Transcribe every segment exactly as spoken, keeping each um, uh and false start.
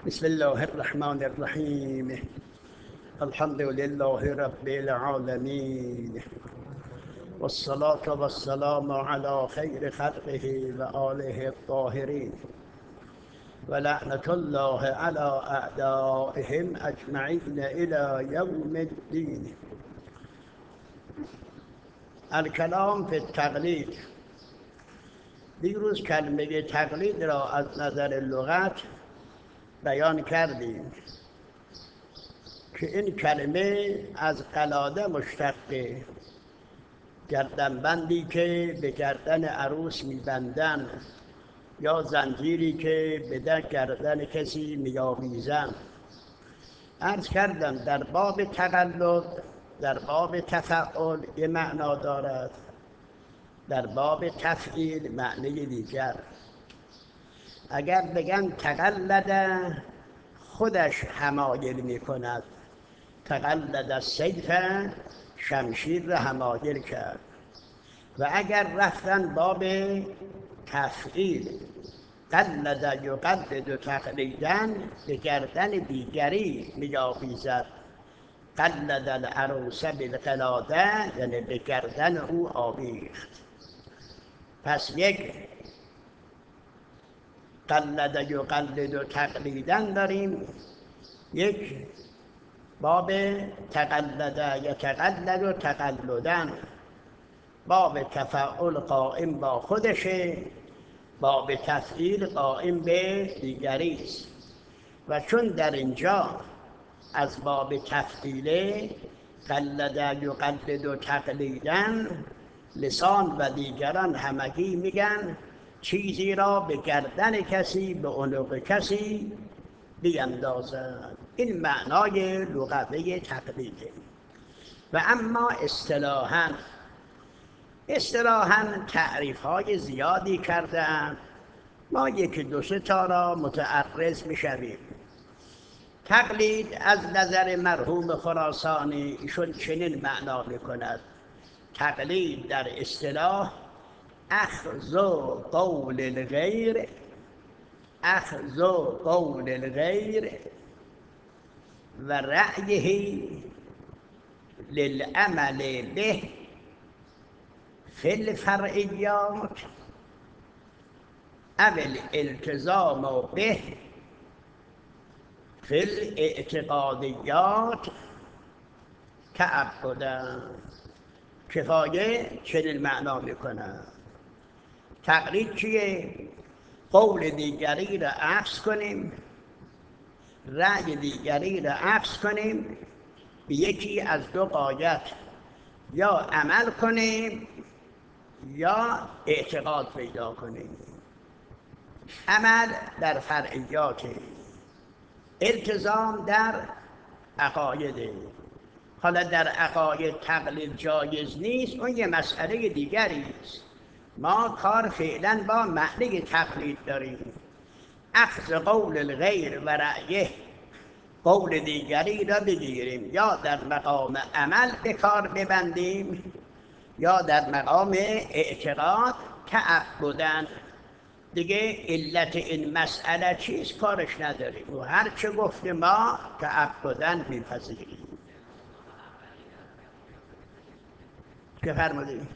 بسم الله الرحمن الرحیم. الحمد لله رب العالمین والصلاة والسلام على خیر خلقه و آله الطاهرین و لعنة الله على اعدائهم اجمعین الى یوم الدین. الکلام فی التقلید. دیروز کلمه تقلید را از نظر لغت بیان کردیم که این کلمه از قلاده مشتقه، گردنبندی که به گردن عروس میبندن یا زنجیری که به در گردن کسی میآویزن. عرض کردم در باب تقلد، در باب تفعل یه معنا دارد، در باب تفعیل معنی دیگر. اگر بگن تقلد، خودش حمایل می کند. تقلد السیف، شمشیر را حمایل کرد. و اگر رفتن باب تفعیل، قلد یقلد تقلیدن، به گردن دیگری می آویزد. قلد العروس بالقلاده، یعنی به گردن او آویخت. پس یک قلد یقلد و تقلیدن داریم، یک باب تقلد یتقلد و تقلدن. باب تفعل قائم با خودشه، باب تفعیل قائم به دیگری است. و چون در اینجا از باب تفعیل قلد یقلد و تقلیدن، لسان و دیگران همگی میگن چیزی را به گردن کسی، به عنق کسی بیندازد. این معنای لغوی تقلیده. و اما اصطلاحاً اصطلاحاً تعریف های زیادی کردن، ما یکی دو سه تا را متعرض میشویم. تقلید از نظر مرحوم خراسانی ایشون چنین معنا میکند: تقلید در اصطلاح اخذ قول الغیر، اخذ قول الغیر و رأیه للعمل به فی الفرعیات او الالتزام به فی الاعتقادیات تعبدا. کفایه چنین معنا میکنه. تقلید چیه؟ قول دیگری را اخذ کنیم، رأی دیگری را اخذ کنیم، به یکی از دو غایت، یا عمل کنیم یا اعتقاد پیدا کنیم. عمل در فرعیات، التزام در عقاید. حالا در عقاید تقلید جایز نیست، اون یه مسئله دیگری است. ما کار فعلا با معنی تقلید داریم. اخذ قول الغیر و رأیه، قول دیگری را بگیریم، یا در مقام عمل به کار ببندیم یا در مقام اعتقاد تعبداً. دیگه علت این مسئله چیست کارش نداریم و هر چه گفته ما تعبداً میپذیریم. که فرمودیم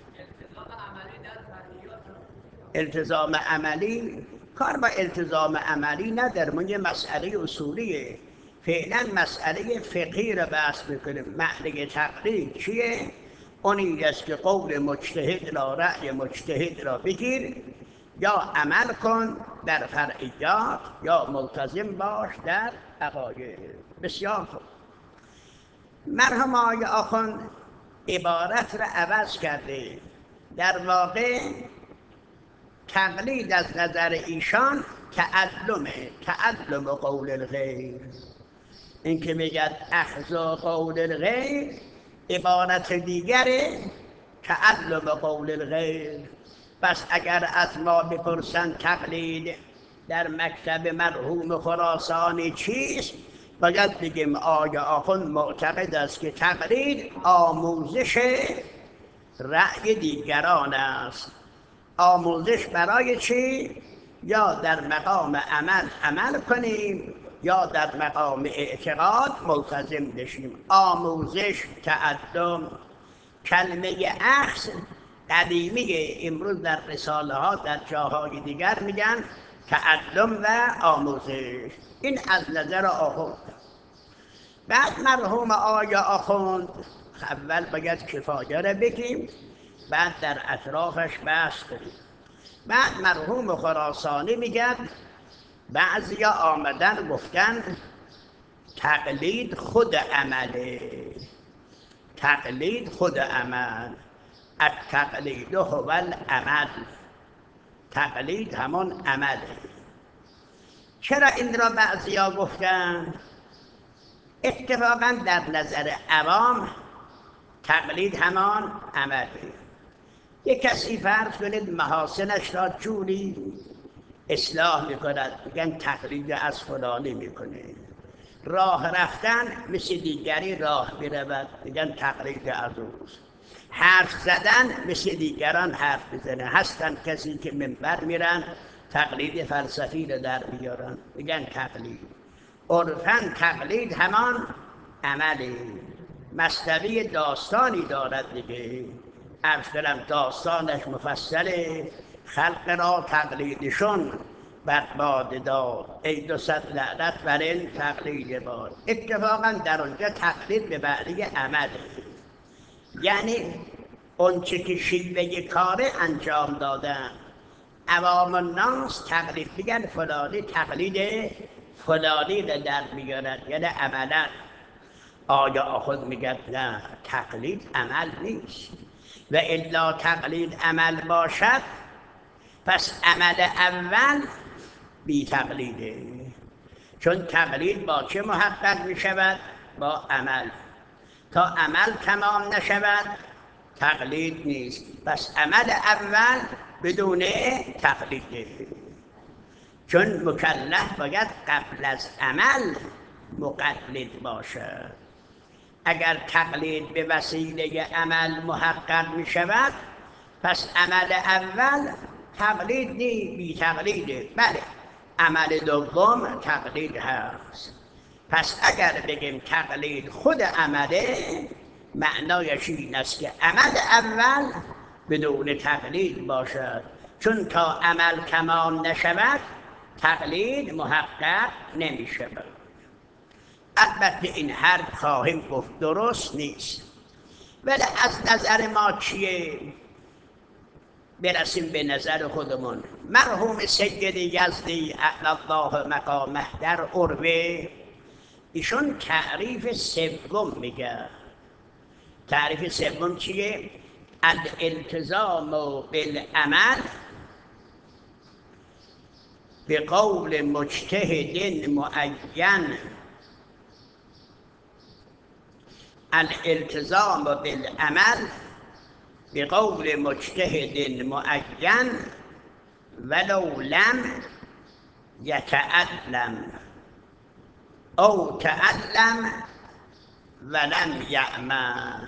التزام عملی، کار با التزام عملی نداریم، اون یه مسئله اصولیه. فعلا مسئله فقهی را بحث میکنیم. معنی تقلید چیه؟ اونی است که قول مجتهد را، رأی مجتهد را بگیر، یا عمل کن در فرعیات، یا ملتزم باش در عقاید. بسیار خوب. مرحوم آقای آخوند عبارت را عوض کرده. در واقع تقلید از نظر ایشان تعلمه، تعلم قول الغیر. این که میگد اخذ قول الغیر، عبارت دیگره، تعلم قول الغیر. پس اگر از ما بپرسن تقلید در مکتب مرحوم خراسانی چیست، باید بگیم آقا آخوند معتقد است که تقلید آموزش رأی دیگران است. آموزش برای چی؟ یا در مقام عمل عمل کنیم یا در مقام اعتقاد ملتزم بشیم. آموزش، تعلم، کلمه اخذ قدیمی، امروز در رساله ها در جاهای دیگر میگن تعلم و آموزش. این از نظر آخوند. بعد مرحوم آیا آخوند اول باید کفایه را بگیم، بعد در اطرافش بحث کنیم. بعد مرحوم خراسانی میگن بعضی آمدن گفتن تقلید خود عمله، تقلید خود عمل، التقلید هو العمل، تقلید همون عمل. چرا این را بعضی ها گفتن؟ اتفاقا در نظر عوام تقلید همان عمله. یک کسی فرض کنید محاسنش را جوری اصلاح میکند، میگن تقلید از فلانی میکنه. راه رفتن مثل دیگری راه میرود، میگن تقلید از اوست. حرف زدن مثل دیگران حرف بزنه. هستن کسی که منبر میرن تقلید فلسفی رو در بیارن، میگن تقلید. عرفاً تقلید همان عملی. مثنوی داستانی دارد دیگه، عرض کنم داستانش مفصله. خلق را تقلیدشون برباد داد، ای دو صد لعنت بر این تقلید باد. اتفاقا در اونجا تقلید به معنی عمل، یعنی اون چه که شیوه کاره انجام دادن. عوام الناس تقلید میگن فلانی تقلید فلانی رو در میارد، یعنی عملا. آیا آخوند میگن نه، تقلید عمل نیست. و الا تقلید عمل باشد پس عمل اول بی تقلیده. چون تقلید با چه محقق می شود؟ با عمل. تا عمل تمام نشود تقلید نیست. پس عمل اول بدون تقلیده. چون مکلف باید قبل از عمل مقلد باشد. اگر تقلید به وسیله عمل محقق می شود پس عمل اول تقلید نی، بی تقلیده. بله، عمل دوم تقلید هست. پس اگر بگیم تقلید خود عمله، معنایش این است که عمل اول بدون تقلید باشد. چون تا عمل تمام نشود تقلید محقق نمی شود. البته این حرف خواهیم گفت درست نیست، ولی از نظر ما چیه؟ برسیم به نظر خودمون. مرحوم سید یزدی اعلی الله مقامه در عروه ایشون تعریف سوم میگه. تعریف سوم چیه؟ الالتزام بالعمل به قول مجتهد معین. الالتزام بالعمل به قول مجتهد معین ولو لم یتعلم او تعلم ولم یعمل.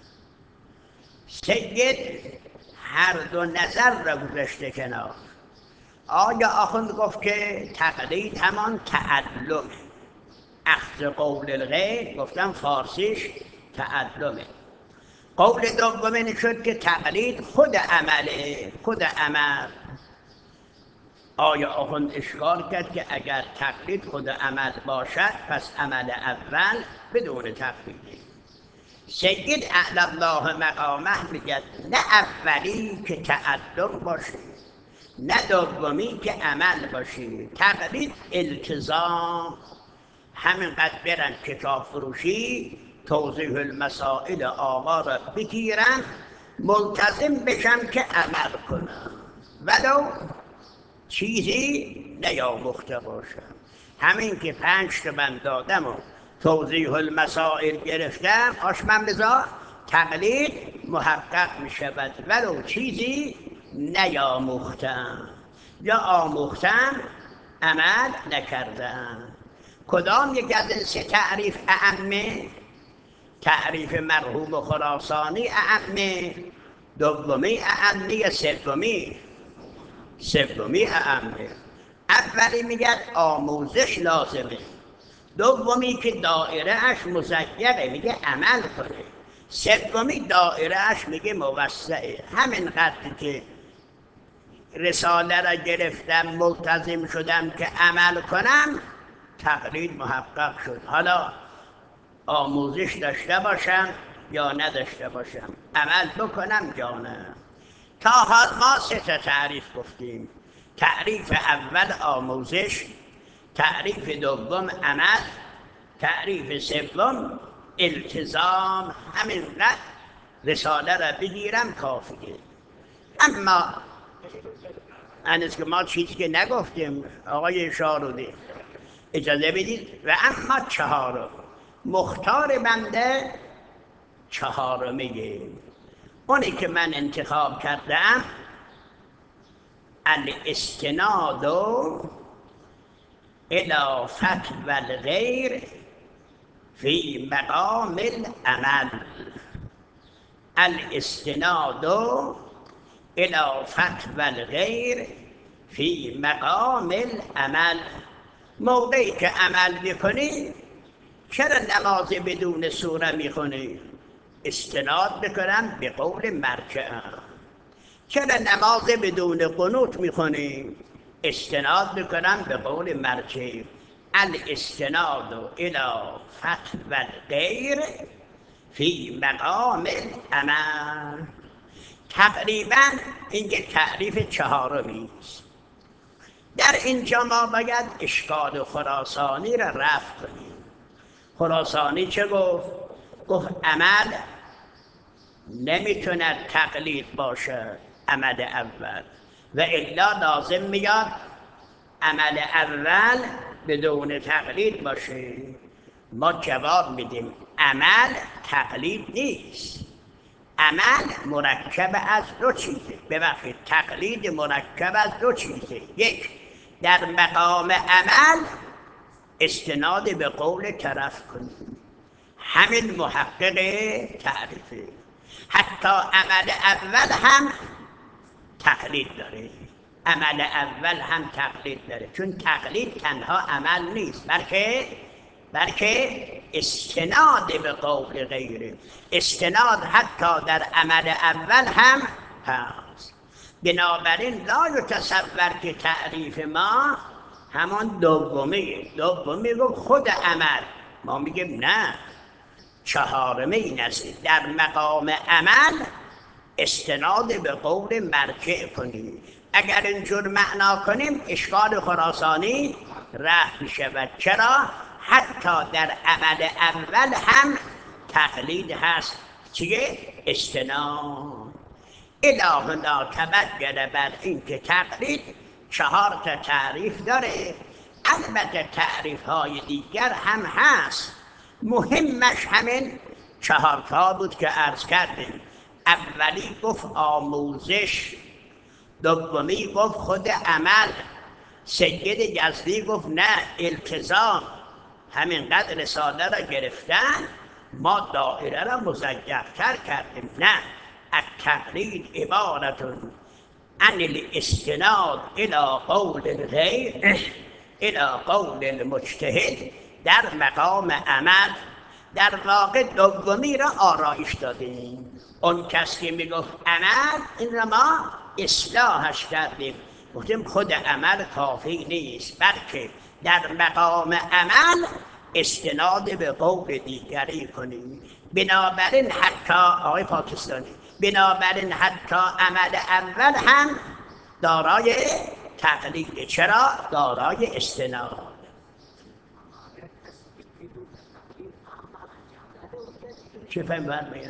سید هر دو نظر را گذاشته کنار. آیا آخوند گفت که تقلید همان تعلمه، اخذ قول الغیر، گفتم فارسیش تعلمه. قول دوم این شد که تقلید خود عمله، خود عمل. آیا آخوند اشکال کرد که اگر تقلید خود عمل باشد پس عمل اول بدون تقلیده. سید اعلی الله مقامه میگه نه اولی که تعلم باشه نه دومی که عمل باشه. تقلید التزام. همینقدر برن کتاب فروشی توضیح المسائل آقا را بگیرن ملتزم بشن که عمل کنن ولو چیزی نیاموخته باشن. همین که پنج تا من دادم و توضیح المسائل گرفتم آشمن بذار تقلید محقق می شود ولو چیزی نیاموختم یا آموختم عمل نکردم. کدام یک از این سه تعریف اعمه؟ تعریف مرحوم خراسانی اعمه، دومی اعمه، سومی سومی اعمه. اولی میگه آموزش لازمه، دومی که دایره اش مزیقه میگه عمل کنه، سومی دایره اش میگه موسعه. همین قدری که رساله را گرفتم ملتزم شدم که عمل کنم، تقلید محقق شد. حالا آموزش داشته باشم یا نداشته باشم، عمل بکنم یا نه. تا حال ما سه تا تعریف گفتیم. تعریف اول آموزش، تعریف دوم عمل، تعریف سوم التزام. همینقدر رساله را بگیرم کافیه. اما هنوز که ما چیزی که نگفتیم آقای شارودی، اجازه بدید. و اما چهارم، مختار بنده چهارمیه، اونی که من انتخاب کردم، الاستناد الی فتوی الغیر فی مقام العمل. الاستناد الی فتوی الغیر فی مقام العمل. موقعی که عمل میکنی چرا نماز بدون سوره میخونی؟ استناد بکنم به قول مرجع. چرا نماز بدون قنوت میخونی؟ استناد بکنم به قول مرجع. الاستناد الی فتوی الغیر فی مقام العمل. تقریبا این که تعریف چهارمی است. در اینجا ما باید اشکال خراسانی را رفع کنیم. خراسانی چه گفت؟ گفت عمل نمیتونه تقلید باشه، عمل اول، و الا لازم میاد عمل اول بدون تقلید باشه. ما جواب میدیم عمل تقلید نیست. عمل مرکب از دو چیزه. ببخشید، تقلید مرکب از دو چیزه. یک، در مقام عمل استناد به قول طرف کنیم، همین محقق تعریفه. حتی عمل اول هم تقلید داره. عمل اول هم تقلید داره، چون تقلید تنها عمل نیست، بلکه بلکه استناد به قول غیره. استناد حتی در عمل اول هم هست. بنابراین لا یتصور که تعریف ما همان دومیه. دومی رو خود عمل. ما میگیم نه، چهارمه این است، در مقام عمل استناد به قول مرجع کنیم. اگر اینجور معنا کنیم اشکال خراسانی رفع میشود. چرا؟ حتی در عمل اول هم تقلید هست. چیه؟ استناد. الهنا تبدل بر این که تقلید چهار تا تعریف داره. البته تعریف های دیگر هم هست، مهمش همین چهار تا بود که عرض کردیم. اولی گفت آموزش، دومی گفت خود عمل، سید یزدی گفت نه التزام. همینقدر رساله را گرفتن، ما دایره را مزیق‌تر کردیم. نه، التقلید عبارت عن الاستناد الى قول الغیر الى قول المجتهد در مقام عمل. در واقع دومی را آرایش دادیم. اون کس که میگفت عمل، این را ما اصلاحش کردیم، گفتیم خود عمل کافی نیست، بلکه در مقام عمل استناد به قول دیگری کنیم. بنابراین حتی آقای پاکستانی، بنابراین حتی عمل اول هم دارای تقلید. چرا؟ دارای استناد. چه فهم برمیاد؟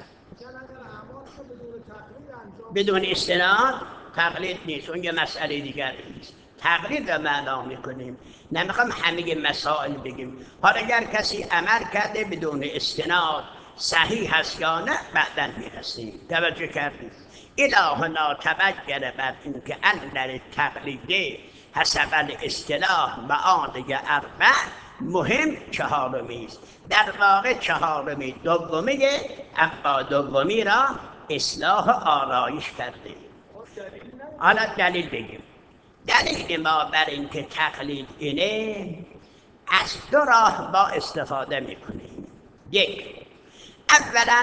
بدون استناد تقلید نیست، اون یه مسئله دیگر نیست. تقلید را معنا میکنیم. نمیخوام همه مسائل بگیم. حالا اگر کسی عمل کرده بدون استناد صحیح هست یا نه بعداً میرسیم. توجه کردیم؟ الهنا تبدل بر این که اندر تقلید حسب الاصطلاح معانی اربع، مهم چهارمی است. در واقع چهارمی دومیه، اما دومی را اصلاح آرایش کرده. حالا دلیل بگیم. دلیل ما بر این که تقلید اینه، از دو راه با استفاده میکنیم. یک، اولا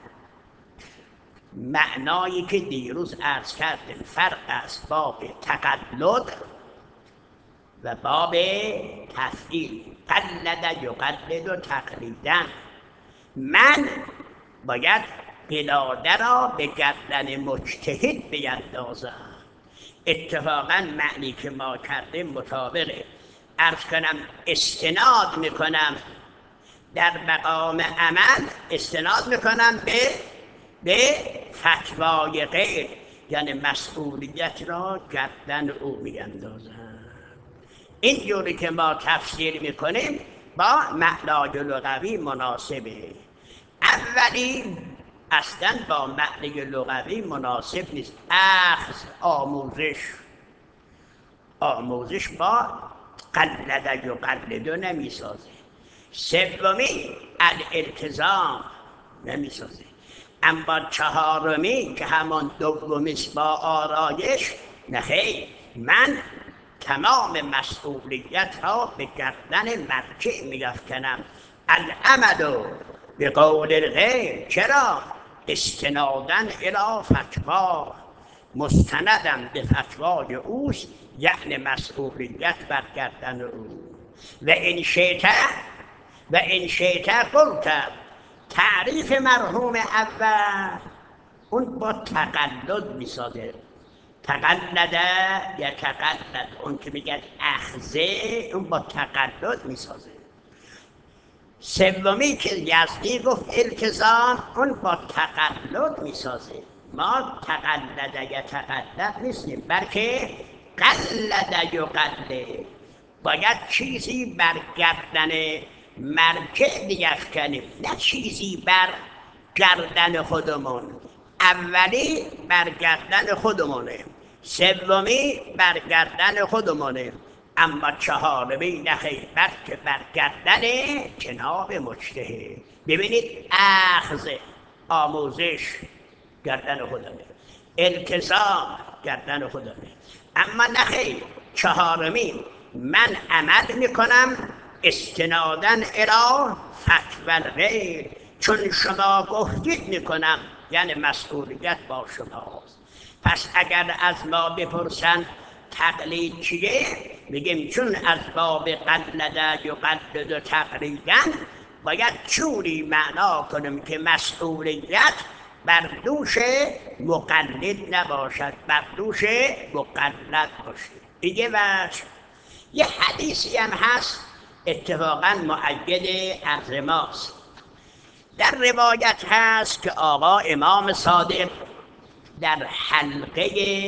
معنایی که دیروز عرض کردیم فرق است باب تقلد و باب تفعیل. قلد یقلد و تقلیدن. من باید قلاده را به گردن مجتهد بیندازم. اتفاقا معنی که ما کردیم مطابقه. عرض کنم استناد میکنم در مقام عمل، استناد میکنم به به فتوای غیر، یعنی مسئولیت را گردن او میاندازم. این جوری که ما تفسیر میکنیم با معنای لغوی مناسبه. اولی اصلا با معنی لغوی مناسب نیست. اخذ آموزش، آموزش با قلد یقلد نمیسازه. سومی الالتزام نمیسازه. اما چهارمی که همان دومیست با آرایش، نخیر، من تمام مسئولیت ها به گردن مرجع میافکنم. العمل به قول الغیر. چرا؟ استنادن الی فتوا، مستندم به فتوای اوست، یعنی مسئولیت بر گردن او. و این شیطه و این شیطه قلت، تعریف مرحوم اول اون با تقلد میسازه. تقلده یا تقلد، اون که میگن اخذه، اون با تقلد میسازه. سومی که یزدی گفت التزام، اون با تقلد میسازه. ما تقلده یا تقلد نیستیم، بلکه قلد یقلد. باید چیزی بر گردن مرجع بیفکنیم، نه چیزی بر گردن خودمون. اولی بر گردن خودمونه، سومی بر گردن خودمونه، اما چهارمی نخیر، بلکه بر گردن جناب مجتهد. ببینید اخذ آموزش گردن خودمه، التزام گردن خودمه، اما نخیر چهارمی من عمل میکنم استنادن الی فتوی الغیر، چون شما گفتید میکنم، یعنی مسئولیت با شماست. پس اگر از ما بپرسن تقلید چیه، میگیم چون از باب قلد یقلد و تقلیدن باید چوری معنا کنیم که مسئولیت بر دوش مقلد نباشد، بر دوش مقلد باشد. دیگه وجه یه حدیثی هم هست اتفاقا مؤید عرض ماست. در روایت هست که آقا امام صادق در حلقه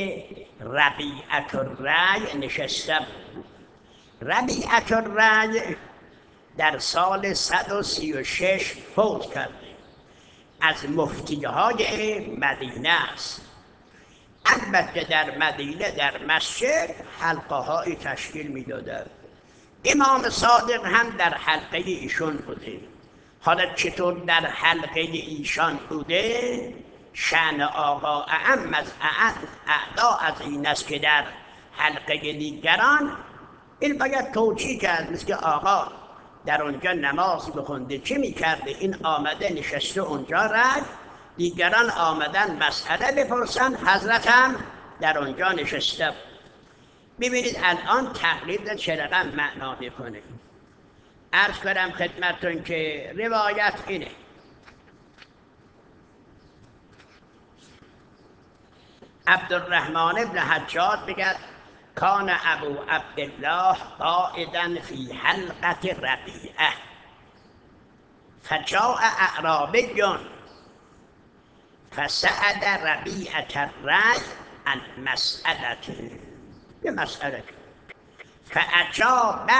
ربیعة الرأی نشسته بود. ربیعة الرأی در سال صد و سی و شش فوت کرده، از مفتیهای مدینه است. البته در مدینه در مسجد حلقه های تشکیل میداده. امام صادق هم در حلقه ایشون بوده. حالا چطور در حلقه ایشان بوده؟ شأن آقا اعم از اعلا از این است که در حلقه دیگران این باید توجیه کرد. مثل که آقا در اونجا نماز بخونده چه میکرده؟ این آمده نشسته اونجا رد، دیگران آمدن مسئله بپرسن، حضرت هم در اونجا نشسته. ببینید الان تقلید چه رقم معنا میکنه. عرض کنم خدمتون که روایت اینه: عبدالرحمن ابن حجاج بگد کان ابو عبدالله قائدا فی حلقة ربیعة فجاء اعرابی فسأل ربیعة الرأی عن مسألة بمسألة فأجابه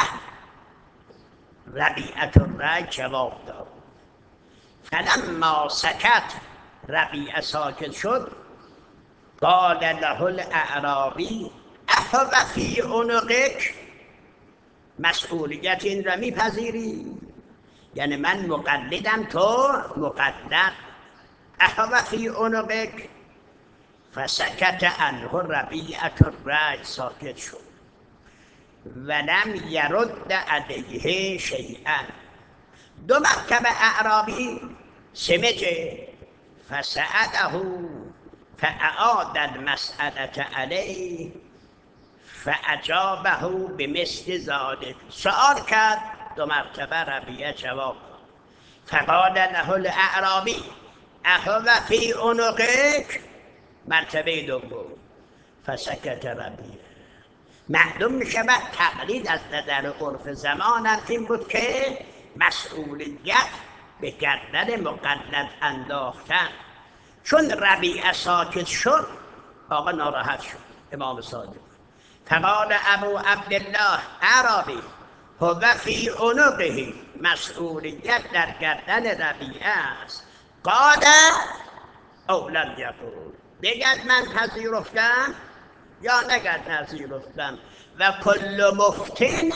ربیعة الرأی جواب داد. فلما سکت، ربیعه ساکت شد، قال له الاعرابی اهو فی عنقک، مسئولیت این را میپذیری؟ یعنی من مقلدم تو مقلد. اهو فی عنقک، فسکت عنه ربیعة الرأی، ساکت شد. ولم یرد علیه شیئا. دو مرتبه اعرابی سمجه فسأله فاعاد المسألة علیه فاجابه بمثل ذلك. سؤال کرد دو مرتبه ربیعه جواب. فقال له الاعرابی اهو فی عنقک، مرتبه دوم. فسکت ربیعه. معلوم می شود تقلید از نظر عرف زمان این بود که مسئولیت به گردن مقلد انداختن. چون ربیعه ساکت شد آقا ناراحت شد امام صادق. فقال ابو عبدالله اعرابی هو فی عنقه، مسئولیت در گردن ربیعه است. قال او لم یقول، بگد من پذیرفتم یا نگد پذیرفتم. و کل مفتین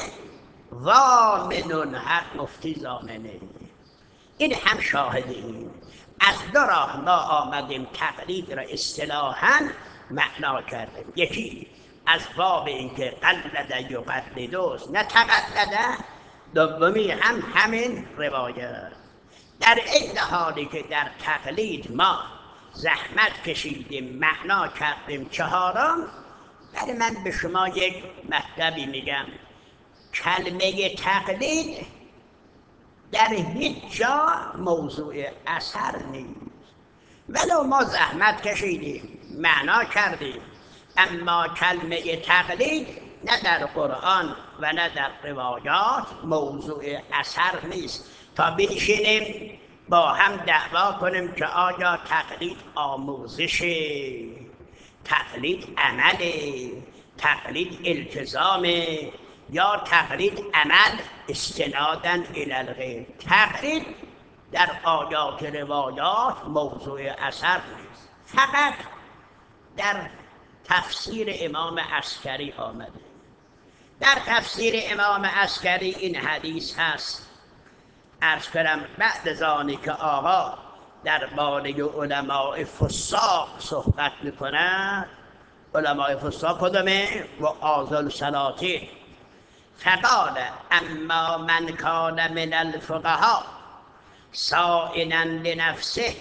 ضامن، هر مفتی ضامنه. این هم شاهدیم. از دو راه ما آمدیم تقلید را اصطلاحاً معنا کردیم. یکی از باب اینکه قلد یقلد نه تقلد. دومی هم همین روایت. در این حالی که در تقلید ما زحمت کشیدیم معنا کردیم چهارم، برای من به شما یک مطلبی میگم. کلمه تقلید در هیچ جا موضوع اثر نیست، ولو ما زحمت کشیدیم معنا کردیم، اما کلمه تقلید نه در قرآن و نه در روایات موضوع اثر نیست تا بنشینیم با هم دعوا کنیم که آیا تقلید آموزشه، تقلید عمله، تقلید التزامه، یا تقلید عمل استناداً الی الغیر. تقلید در آیات روایات موضوع اثر نیست. فقط در تفسیر امام عسکری آمده. در تفسیر امام عسکری این حدیث هست. عرض کنم بعد از آنی که آقا در باره علماء فساق صحبت میکنند، علماء فساق کدامه؟ و آذل سلاطین. فقال اما من کان من الفقهاء صائنا لنفسه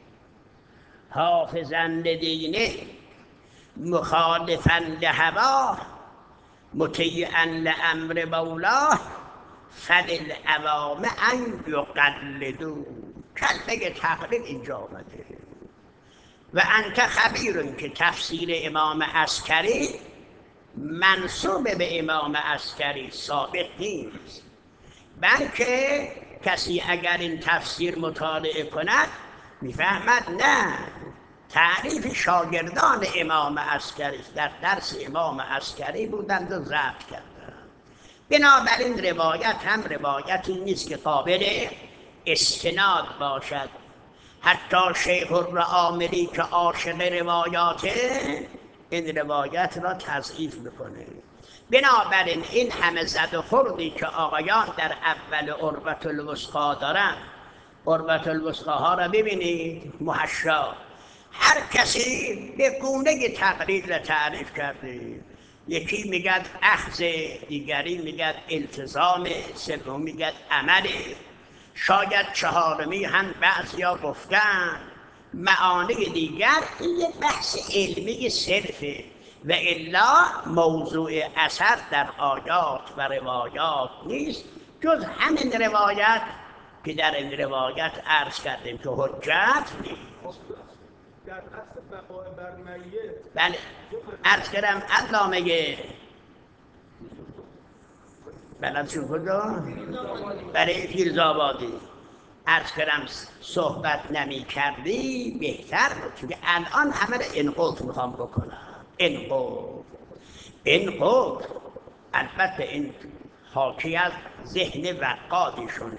حافظا لدینه مخالفا لهواه مطیعا لامر مولاه فللعوام ان یقلدوا. کلمه تقلید اینجا آمده. و انت خبیرون که تفسیر امام عسکری منسوب به امام عسکری ثابت نیست، بلکه کسی اگر این تفسیر مطالعه کند میفهمد نه، تعریف شاگردان امام عسکری در درس امام عسکری بودند و ضبط کردند. بنابراین روایت هم روایتی نیست که قابل استناد باشد. حتی شیخ الرعاملی که عاشق روایاته این روایت را تضعیف میکنه. بنابراین این همه زد و خوردی که آقایان در اول عروة الوثقی دارن، عروة الوثقی ها را ببینید، محشا، هر کسی به گونه تقلید را تعریف کرده. یکی میگد اخذ، دیگری میگد التزام، سوم میگد عمل، شاید چهارمی هم بعضیا گفتن معانی دیگر. این یک بحث علمی صرفه و الا موضوع اثر در آیات و روایات نیست جز همین روایت که در این روایت عرض کردیم که حجت نیست. در اصل بقاء بر میت بله عرض کردم علامه بلدشون کجا؟ برای فیروزآبادی عرض کردم صحبت نمی کردی بهتر بود، چون الان همه را انقاط میخوام بکنم. انقاط انقاط البته این حاکی از ذهن وقادیشونه.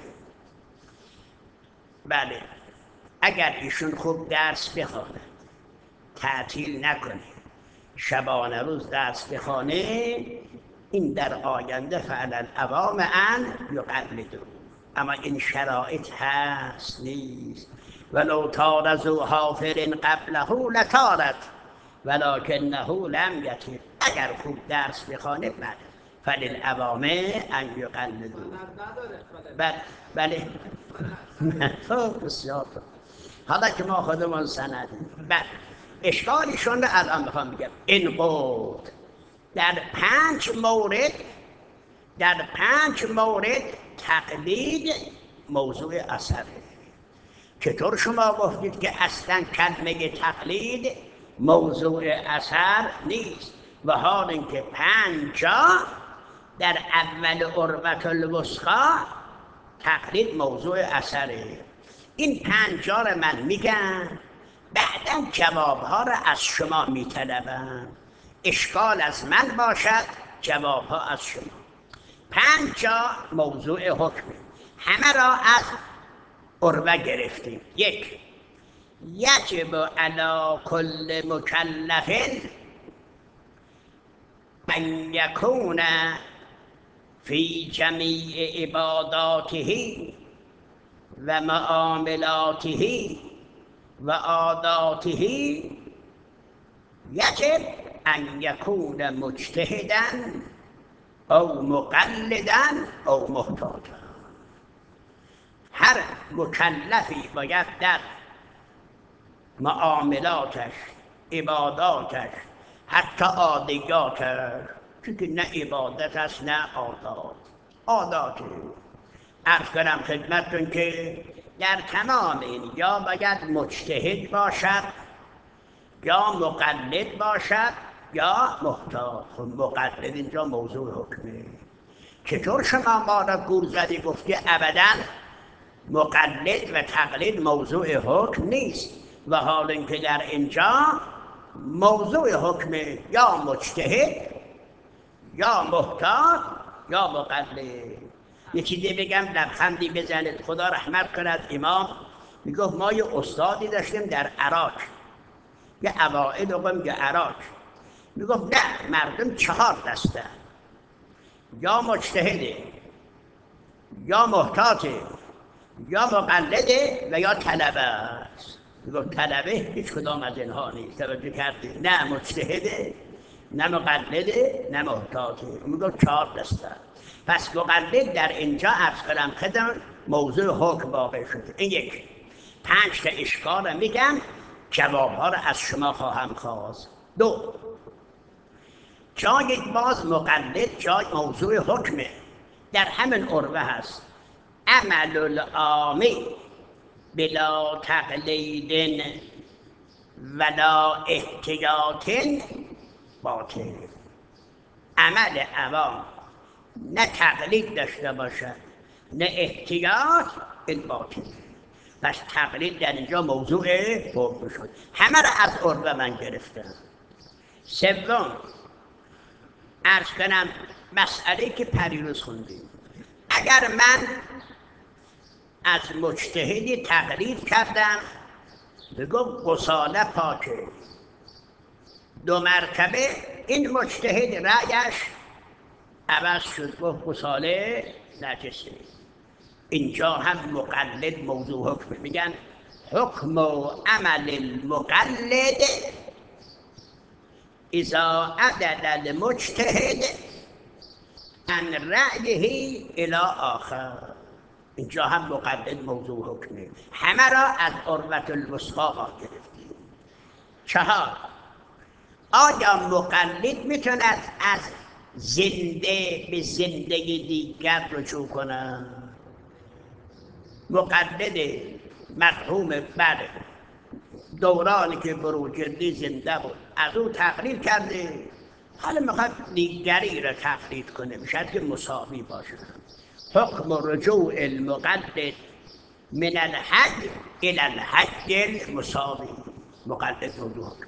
بله اگر ایشون خوب درس بخواند، تعطیل نکنه، شبانه روز درس بخوانه، این در آینده فعلا العوام ان یقلدوا. اما این شرایط هست نیست. ولو تار ذو حافر قبله لتارت ولکنه لم یطر. اگر خوب درس بخوانه بله، فللعوامه ان یقلدوا. بله بله خب بسیار خوب. حالا که ما خودمون سندیم، بله اشکالشون رو الان میخوام بگم. این قول در پنج مورد در پنج مورد تقلید موضوع اثره. چطور شما گفتید که اصلا کلمه تقلید موضوع اثر نیست، و حال اینکه پنج جا در اول عروة الوثقی تقلید موضوع اثره؟ این پنج جا رو من میگم، بعدا جوابها رو از شما میطلبم. اشکال از من باشد، جوابها از شما. پنج جا موضوع حکم، همه را از عروة گرفتیم. یک، یجب علی کل مکلف ان یکون فی جمیع عباداته و معاملاته و عاداته یجب ان یکون مجتهدا او مقلدا او محتاطا. هر مکلفی باید در معاملاتش، عباداتش، حتی عادیاتش، چون نه عبادت است نه عادات، عاداته، عرض کنم خدمتتون که در تمام این یا باید مجتهد باشد، یا مقلد باشد، یا محتاط. مقلد اینجا موضوع حکمه. چطور شما ما را گول زدی گفتی ابدا مقلد و تقلید موضوع حکم نیست، و حال اینکه در اینجا موضوع حکم یا مجتهد یا محتاط یا مقلد. یه چیزی بگم لبخندی بزنید، خدا رحمت کند امام میگفت ما یه استادی داشتیم در عراق، یه اوائل قم یه عراق، میگفت نه مردم چهار دسته، یا مجتهده یا محتاطه یا مقلده و یا طلبه است. میگفت طلبه هیچ کدام از اینها نیست. توجه کردی؟ نه مجتهده نه مقلده نه محتاطه. میگفت چهار دسته. پس مقلد در اینجا عرض کنم خدمت موضوع حکم واقع شده. این یک. پنج تا اشکال رو میگم، جوابها رو از شما خواهم خواست. دو، جای باز مقلد جای موضوع حکمه، در همین عروة هست. عمل العامی بلا تقلید ولا احتیاط باطل. عمل عوام نه تقلید داشته باشد نه احتیاط، این باطل. پس تقلید در اینجا موضوع حکم شد. همه را از عروة من گرفتم. سوم، عرض کنم مسئله که پریروز خوندیم، اگر من از مجتهدی تقلید کردم بگم غساله پاکه، دو مرتبه این مجتهد رأیش عوض شد، گفت غساله نجسه، اینجا هم مقلد موضوع حکم. میگن حکم و عمل المقلد اذا عدل المجتهد عن رأیه الی آخر. اینجا هم مقلد موضوع حکمه. همه را از عروة الوثقی گرفتیم. چهار، آیا مقلد میتوند از زنده به زنده دیگر رجوع کند؟ مقلد مرحوم بر دورانی که بروجردی زنده بود از او تقلید کرده، حالا میخواد دیگری را تقلید کنه، میشد که مساوی باشه. حکم رجوع المقلد من الحج الى الحج المساوی. مقلد موضوع حکم.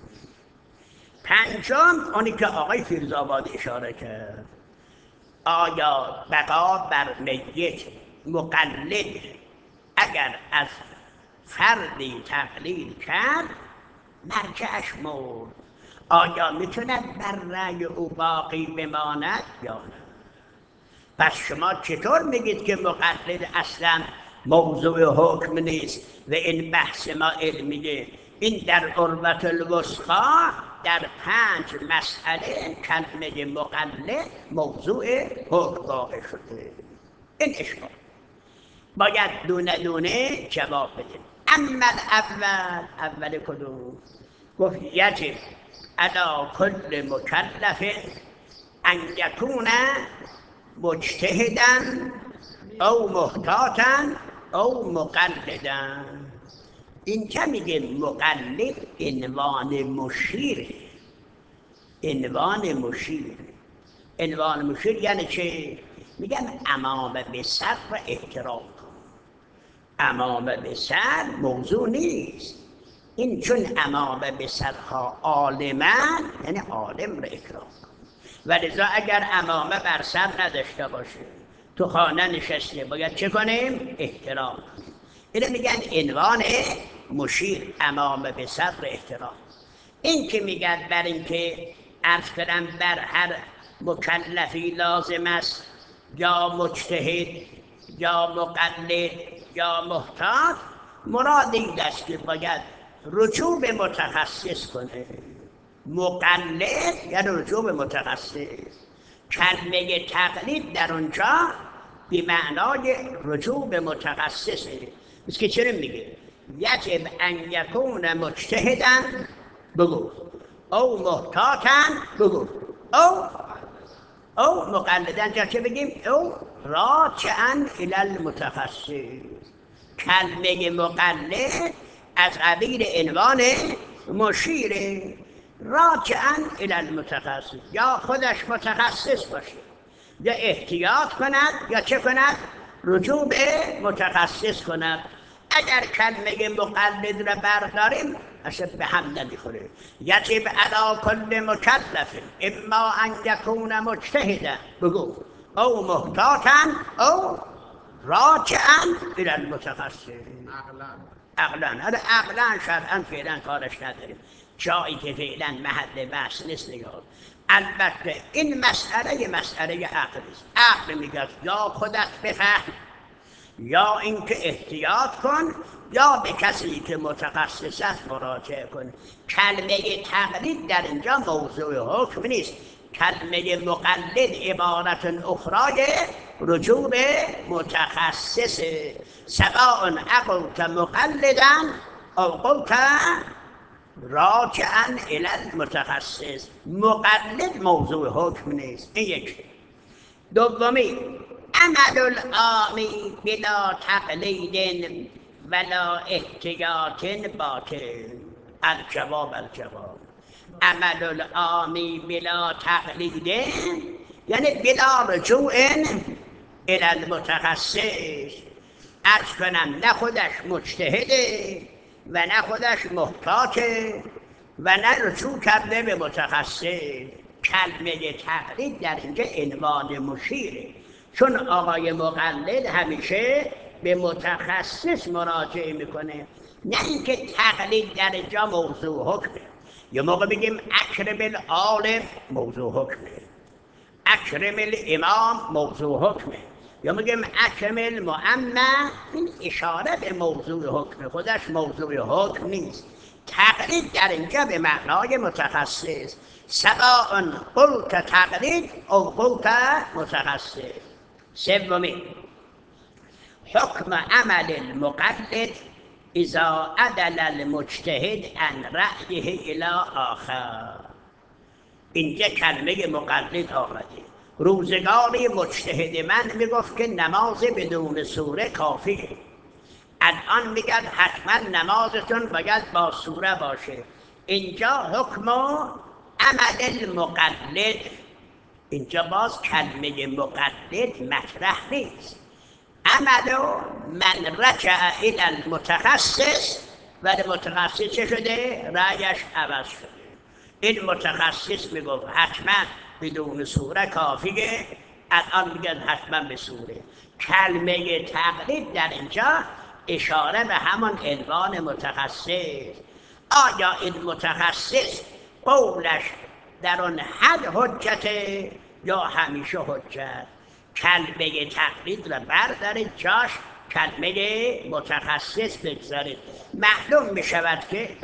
پنجم آنی که آقای فیروزآبادی اشاره کرد، آیا بقا بر میت مقلد اگر از فردی تقلید کرد مرجعش مرد، آیا میتوند بر رأی او باقی بماند یا نه؟ پس شما چطور میگید که مقلد اصلا موضوع حکم نیست و این بحث ما علمیه؟ این در عروة الوثقی در پنج مسئله کلمه مقلد موضوع حکم واقع شده. این اشکال باید دونه دونه جواب بده. اما اول اول کدوم؟ گفت یجب علی کل مکلف ان یکون مجتهدا او محتاطا او مقلدا. اینجا میگه مقلد عنوان مشیر. عنوان مشیر عنوان مشیر یعنی چه؟ میگن امام به سر و احترام کن. امام به سر موضوع نیست. این چون امام به سرها عالمن یعنی عالم را اکرام کن. ولذا اگر امامه بر سر نداشته باشه تو خانه نشسته باید چه کنیم؟ احترام کنیم. اینو میگن عنوان مشیر، امام به سر احترام. این که میگن بر این که عرض کنم بر هر مکلفی لازم است یا مجتهد یا مقلد یا محتاط، مراد این است که باید رجوع به متخصص کنه. مقلد یعنی رجوع به متخصص. کلمه تقلید در اونجا به معنای رجوع به متخصصه. بس که چرا میگه یجب ان یکون مجتهدا بگو او محتاطا بگو او او مقلدا جا چه بگیم؟ او راجعا الی المتخصص. کلمه مقلد از قبیل عنوان مشیره. راجعا الی المتخصص، یا خودش متخصص باشه یا احتیاط کند یا چه کند؟ رجوع به متخصص کند. اگر کلمه مقلد را برداریم اصلا به هم نمیخوره. یجب علی کل مکلف اما ان یکون مجتهدا بگو او محتاطا او راجعا الی المتخصص. عقلا عقلا عقلا شرعا فعلا کارش نداریم. جایی که فعلا محل بحث نیست نگاه. البته این مسئله مسئله عقل است. عقل میگه یا خودت بفهم یا اینکه احتیاط کن یا به کسی که متخصص است مراجعه کن. کلمه تقلید در اینجا موضوع حکم نیست. کلمه مقلد عبارت اخرای رجوع به متخصص. سواء اقلت مقلدا او قلت راجعا الی المتخصص. مقلد موضوع حکم نیست. این یک. دومی عمل العامی بلا تقلید ولا احتیاط باطل. الجواب الجواب عمل العامی بلا تقلید یعنی بلا رجوع الی المتخصص. عرض کنم نه خودش مجتهده و نه خودش محتاطه و نه رجوع کرده به متخصص. کلمه تقلید در اینجا عنوان مشیره، چون آقای مقلد همیشه به متخصص مراجعه میکنه، نه اینکه تقلید در اینجا موضوع حکمه. یه موقع بگیم اکرم العالم موضوع حکمه، اکرم الامام موضوع حکمه، یا میگیم اکرم المعمم. این اشاره به موضوع حکم، خودش موضوع حکم نیست. تقلید در اینجا به معنای متخصص. سواء قلت تقلید او قلت متخصص. سومی حکم عمل المقلد اذا عدل المجتهد عن رأیه الی آخر. اینجا کلمه مقلد آمده. روزگاری مجتهد من میگفت که نماز بدون سوره کافیه. الان میگن حتما نمازتون باید با سوره باشه. اینجا حکم عمل المقلد. اینجا باز کلمه مقلد مطرح نیست. عمل من رجع الی المتخصص و متخصص چه شده؟ رأیش عوض شده. این متخصص میگفت حتما بدون سوره کافیه، الان میگن حتما به سوره. کلمه تقلید در اینجا اشاره به همان عنوان متخصص. آیا این متخصص قولش در آن حد حجته یا همیشه حجت؟ کلمه تقلید را بردارید جاش کلمه متخصص بگذارید. معلوم می شود که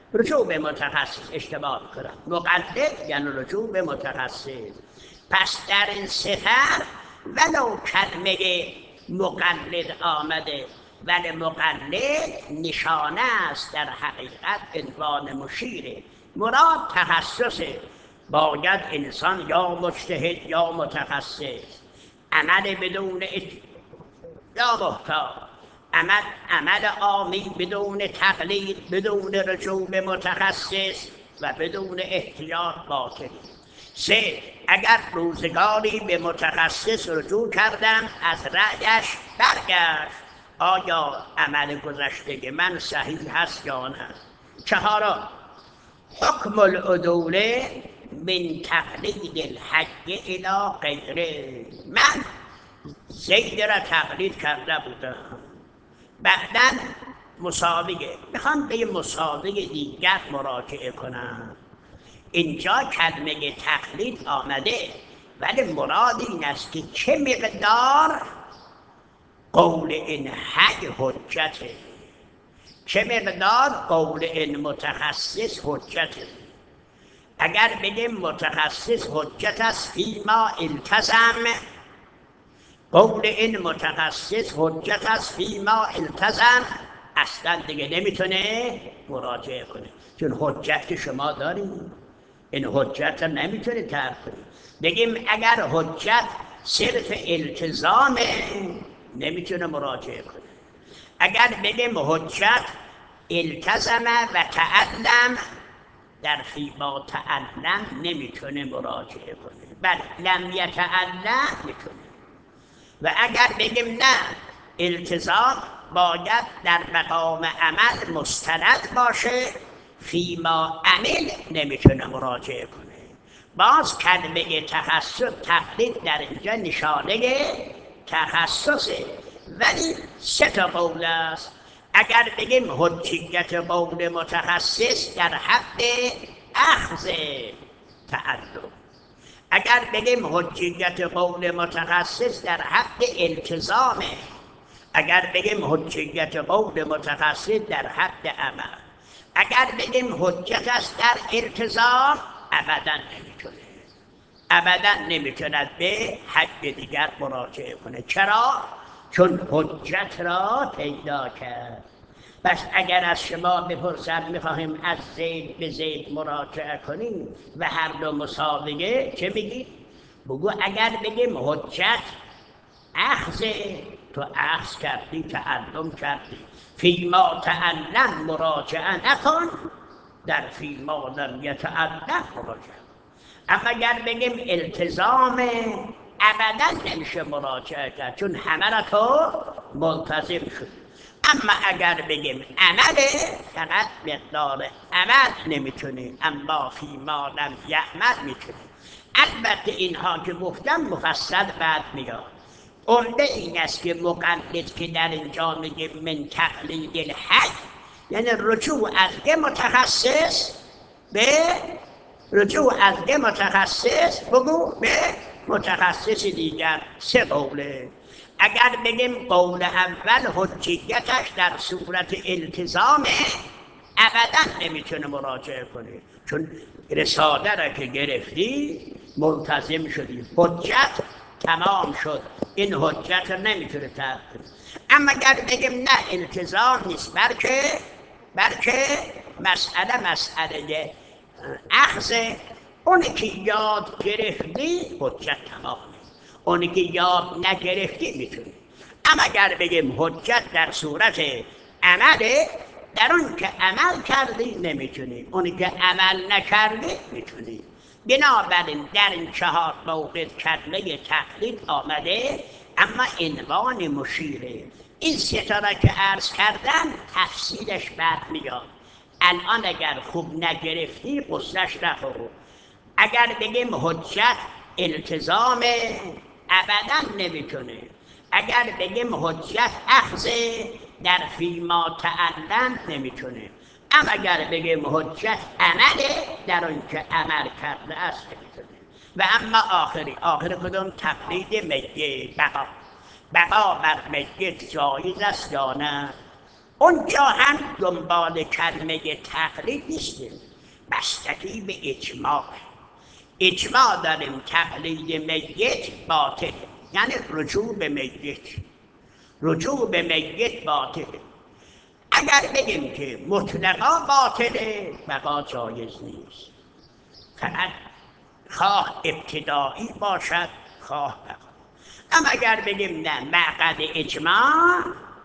رجوع به متخصص اشتباه کنم. مقلد یعنی رجوع به متخصص. پس در این سفر ولو کلمه مقلد آمده، ولی مقلد نشانه است در حقیقت عنوان مشیره. مراد تخصصه. باید انسان یا مجتهد یا متخصص، عمل بدون ات... یا محتاط، عمل عمل عامی بدون تقلید، بدون رجوع به متخصص و بدون احتیاط باطلی. سه، اگر روزگاری به متخصص رجوع کردم از رأیش برگشت، آیا عمل گذشته من صحیح هست یا نه؟ چهارم، حکم العدوله من تقلید الحج الی غیره. من زید را تقلید کرده بودم، بعداً مسابقه میخوام به مسابقه دیگر مراجعه کنم. اینجا کلمه تقلید آمده، ولی مراد این است که چه مقدار قول این حج حجته، چه مقدار قول این متخصص حجته. اگر بگیم متخصص حجت است فیما التزم، قول این متخصص حجت است فیما التزم، اصلا دیگه نمیتونه مراجعه کنه، چون حجت که شما دارید، این حجت هم نمیتونه ترک کنه. بگیم اگر حجت صرف التزام، نمیتونه مراجعه کنه. اگر بگیم حجت التزم و تعلم، در فیما تعلم نمیتونه مراجعه کنه، بل لم یتعلم میتونه. و اگر بگیم نه، التزام باید در مقام عمل مستند باشه، فیما عمل نمیتونه مراجعه کنه. باز کلمه تخصص تقلید در اینجا نشانه تخصصه، ولی سه تا قول است. اگر بگیم حجیت قول متخصص در حد اخذ تعلم، اگر بگیم حجیت قول متخصص در حد التزامه، اگر بگیم حجیت قول متخصص در حد عمل، اگر بگیم حجت است در التزام، ابدا نمیتونه ابدا نمیتونه به حد دیگر مراجعه کنه. چرا؟ چون حجت را پیدا کرد. پس اگر از شما بپرسم میخواهیم از زید به زید مراجعه کنیم و هر دو مسابقه، چه بگید؟ بگو اگر بگیم حجت اخذ، تو اخذ کردی، تعلم کردی، فیما تعلم مراجعه نکن، در فیما لم یتعلم مراجعه. اما اگر بگیم التزام، ابدا نمیشه مراجعه کرد، چون همه را تو ملتزم شد. اما اگر بگیم عمله، فقط مقدار عمل نمیتونی، اما فیما لم یعمل میتونی. البته اینها که گفتم مفصل بعد میاد. عمده این است که مقلد که در اینجا میگه من تقلید الحج، یعنی رجوع از یه متخصص به رجوع از یه متخصص بگو به متخصص دیگر. سه قوله. اگر بگیم قول اول حجیتش در صورت التزامه، ابدا نمیتونه مراجعه کنه، چون رساله را که گرفتی ملتزم شدی، حجت تمام شد، این حجت را نمیتونه ترک کنه. اما اگر بگیم نه التزام نیست، بلکه بلکه مسئله مسئله اخذ، اونی که یاد گرفتی حجت تمامه، اونی که یاد نگرفتی میتونی. اما اگر بگیم حجت در صورت عمله، در اون که عمل کردی نمیتونی، اونی که عمل نکردی میتونی. بنابراین در این چهار موقع کلمه تقلید آمده، اما عنوان مشیره. این ستاره که عرض کردم تفصیلش بعد میاد. الان اگر خوب نگرفتی قصهش نخور. اگر بگیم حجت التزام، ابدا نمیتونه. اگر بگیم حجت اخذ، در فیما تعلم نمیتونه. اما اگر بگیم حجت عمله، در اون که عمل کرده است نمیتونه. و اما آخری آخر کدوم؟ تقلید میت. بقا بقا بر میت جایز است یا نه؟ اونجا هم دنبال کلمه تقلید نیستیم، بستگی به اجماع. اجماع داریم تقلید میت باطل، یعنی رجوع به میت. رجوع به میت باطل. اگر بگیم که مطلقا باطله، بقا جایز نیست، فقط خواه ابتدایی باشد خواه بقا. اما اگر بگیم نه، مقعد اجماع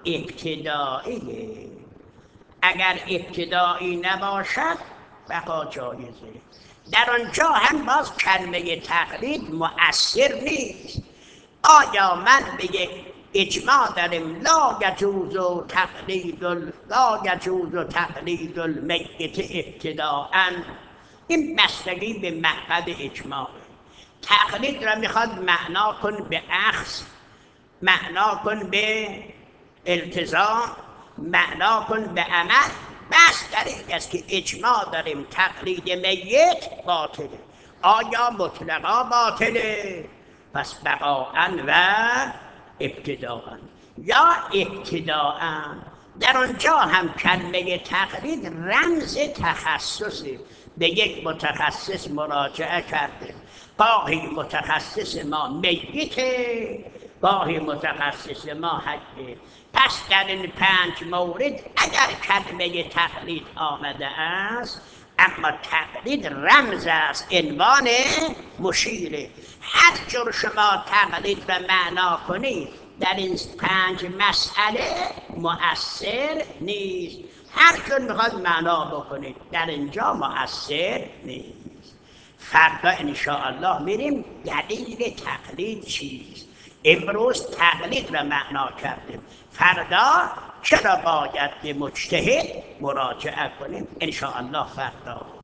ابتداییه، اگر ابتدایی نباشد بقا جایزه. در آنجا هم باز کلمه تقلید مؤثر نیست. آیا من به یک اجماع داریم لا یجوز تقلید لا یجوز تقلید المیت ابتداء، این بستگی به مقعد اجماع. تقلید را میخواد معنا کن به اخذ، معنا کن به التزام، معنا کن به عمل. بس در این است که اجماع داریم تقلید میت باطله. آیا مطلقا باطله؟ پس بقاءً و ابتداءً. یا ابتداءً در آنجا هم کلمه تقلید رمز تخصصی، به یک متخصص مراجعه کرده. گاهی متخصص ما میته، گاهی متخصص ما حجه. پس در این پنج مورد اگر کلمه تقلید آمده است، اما تقلید رمز است، عنوان مشیره. هر جور شما تقلید را معنا کنید در این پنج مسئله مؤثر نیست. هر جور میخواد معنا بکنید در اینجا مؤثر نیست. فردا انشاءالله میریم دلیل تقلید چیست. امروز تقلید را معنا کردیم، فردا چرا باید به مجتهد مراجعه کنیم انشاءالله فردا.